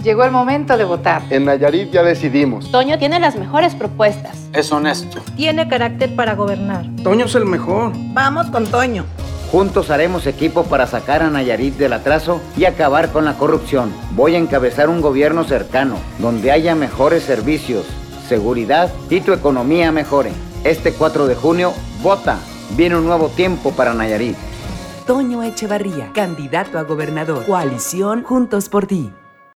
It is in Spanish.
Llegó el momento de votar. En Nayarit ya decidimos. Toño tiene las mejores propuestas. Es honesto. Tiene carácter para gobernar. Toño es el mejor. Vamos con Toño. Juntos haremos equipo para sacar a Nayarit del atraso y acabar con la corrupción. Voy a encabezar un gobierno cercano, donde haya mejores servicios, seguridad y tu economía mejore. Este 4 de junio, vota. Viene un nuevo tiempo para Nayarit. Toño Echevarría, candidato a gobernador. Coalición Juntos por Ti.